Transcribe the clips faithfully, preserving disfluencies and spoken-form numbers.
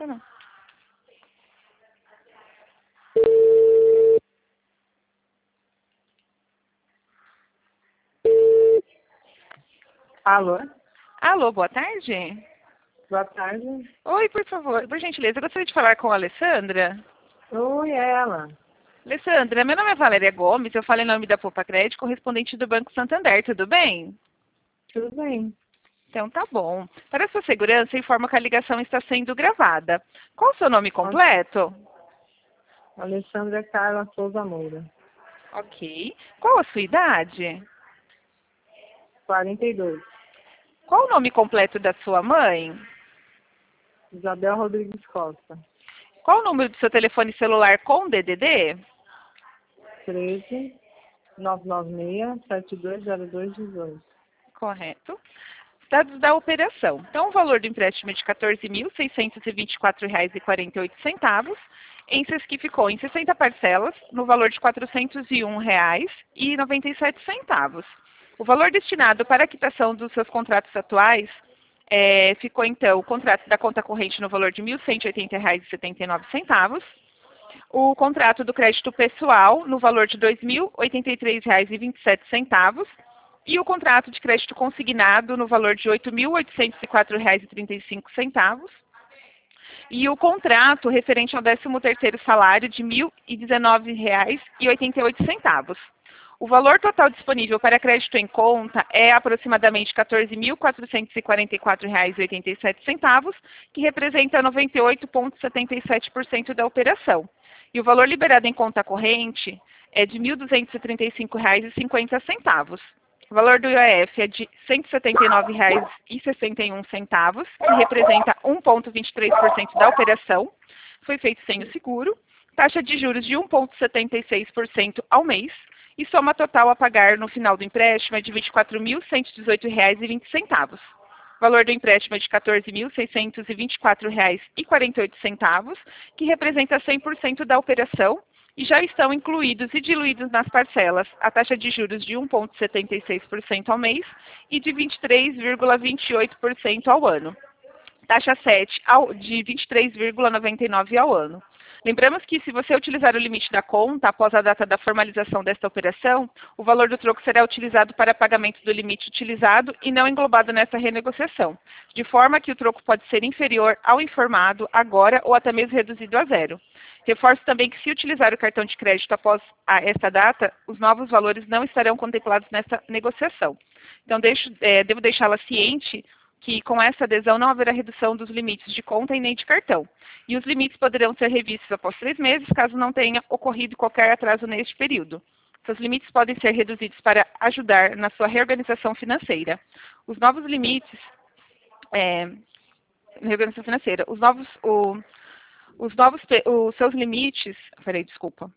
Tá não. Alô? Alô, boa tarde. Boa tarde. Oi, por favor, por gentileza, eu gostaria de falar com a Alessandra. Oi, é ela. Alessandra, meu nome é Valéria Gomes, eu falo em nome da Poupa Crédito, correspondente do Banco Santander, tudo bem? Tudo bem. Então tá bom. Para sua segurança, informo que a ligação está sendo gravada. Qual o seu nome completo? Alessandra Carla Souza Moura. Ok. Qual a sua idade? quarenta e dois. Qual o nome completo da sua mãe? Isabel Rodrigues Costa. Qual o número do seu telefone celular com D D D? treze, nove nove seis, sete dois zero dois um oito. Correto. Dados da operação. Então, o valor do empréstimo é de quatorze mil seiscentos e vinte e quatro reais e quarenta e oito centavos, em, que ficou em sessenta parcelas, no valor de quatrocentos e um reais e noventa e sete centavos. O valor destinado para a quitação dos seus contratos atuais é, ficou, então, o contrato da conta corrente no valor de mil cento e oitenta reais e setenta e nove centavos, o contrato do crédito pessoal no valor de dois mil oitenta e três reais e vinte e sete centavos, e o contrato de crédito consignado no valor de oito mil oitocentos e quatro reais e trinta e cinco centavos, e o contrato referente ao décimo terceiro salário de mil e dezenove reais e oitenta e oito centavos. O valor total disponível para crédito em conta é aproximadamente quatorze mil quatrocentos e quarenta e quatro reais e oitenta e sete centavos, que representa noventa e oito vírgula setenta e sete por cento da operação. E o valor liberado em conta corrente é de mil duzentos e trinta e cinco reais e cinquenta centavos. O valor do I O F é de cento e setenta e nove reais e sessenta e um centavos, que representa um vírgula vinte e três por cento da operação. Foi feito sem o seguro. Taxa de juros de um vírgula setenta e seis por cento ao mês. E soma total a pagar no final do empréstimo é de vinte e quatro mil cento e dezoito reais e vinte centavos. O valor do empréstimo é de quatorze mil seiscentos e vinte e quatro reais e quarenta e oito centavos, que representa cem por cento da operação, e já estão incluídos e diluídos nas parcelas a taxa de juros de um vírgula setenta e seis por cento ao mês e de vinte e três vírgula vinte e oito por cento ao ano. Taxa sete ao, de vinte e três vírgula noventa e nove por cento ao ano. Lembramos que, se você utilizar o limite da conta após a data da formalização desta operação, o valor do troco será utilizado para pagamento do limite utilizado e não englobado nessa renegociação, de forma que o troco pode ser inferior ao informado agora ou até mesmo reduzido a zero. Reforço também que, se utilizar o cartão de crédito após a, esta data, os novos valores não estarão contemplados nessa negociação. Então, deixo, é, devo deixá-la ciente que, com essa adesão, não haverá redução dos limites de conta e nem de cartão. E os limites poderão ser revistos após três meses, caso não tenha ocorrido qualquer atraso neste período. Seus limites podem ser reduzidos para ajudar na sua reorganização financeira. Os novos limites... É, reorganização financeira. Os novos... O, os novos... Os seus limites... Peraí, desculpa.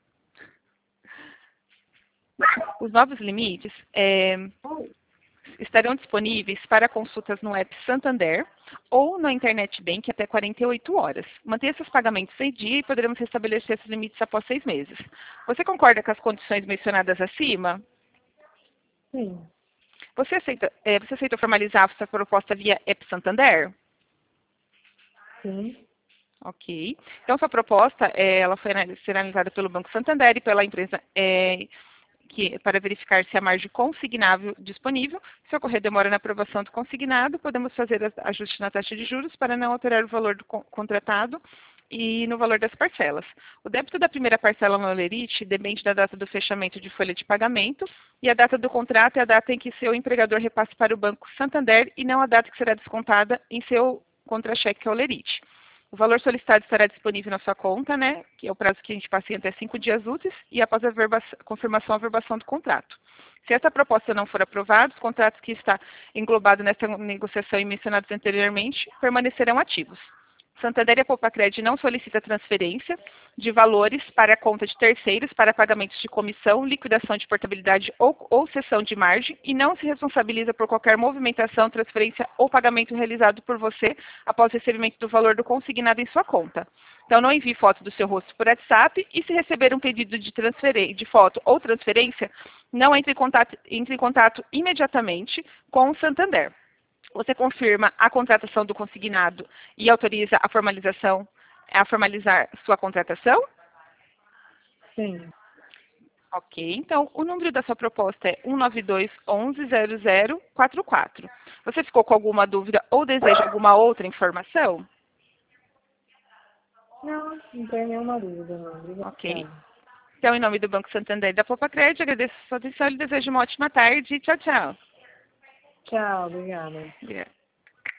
Os novos limites... É, estarão disponíveis para consultas no app Santander ou na Internet Bank até quarenta e oito horas. Mantenha seus pagamentos em dia e poderemos restabelecer esses limites após seis meses. Você concorda com as condições mencionadas acima? Sim. Você aceita, é, você aceita formalizar a sua proposta via app Santander? Sim. Ok. Então, sua proposta é, ela foi será analisada pelo Banco Santander e pela empresa... É, Que, para verificar se há margem consignável disponível. Se ocorrer demora na aprovação do consignado, podemos fazer ajuste na taxa de juros para não alterar o valor do contratado e no valor das parcelas. O débito da primeira parcela no Olerite depende da data do fechamento de folha de pagamento, e a data do contrato é a data em que seu empregador repasse para o Banco Santander e não a data que será descontada em seu contra-cheque ao Olerite. O valor solicitado estará disponível na sua conta, né, que é o prazo que a gente passa em até cinco dias úteis, e após a verba, confirmação a verbação do contrato. Se essa proposta não for aprovada, os contratos que está englobado nessa negociação e mencionados anteriormente permanecerão ativos. Santander e a Poupa Crédito não solicita transferência de valores para a conta de terceiros para pagamentos de comissão, liquidação de portabilidade ou, ou cessão de margem, e não se responsabiliza por qualquer movimentação, transferência ou pagamento realizado por você após o recebimento do valor do consignado em sua conta. Então, não envie foto do seu rosto por WhatsApp, e, se receber um pedido de, transferência, de foto ou transferência, não entre em contato, entre em contato imediatamente com o Santander. Você confirma a contratação do consignado e autoriza a formalização a formalizar sua contratação? Sim. Ok, então o número da sua proposta é um nove dois, onze, zero zero, quatro quatro. Você ficou com alguma dúvida ou deseja alguma outra informação? Não, não tenho nenhuma dúvida, não. Obrigada. Ok. Então, em nome do Banco Santander e da Popacred, agradeço a sua atenção e desejo uma ótima tarde. Tchau, tchau. Tchau, obrigada. Obrigada.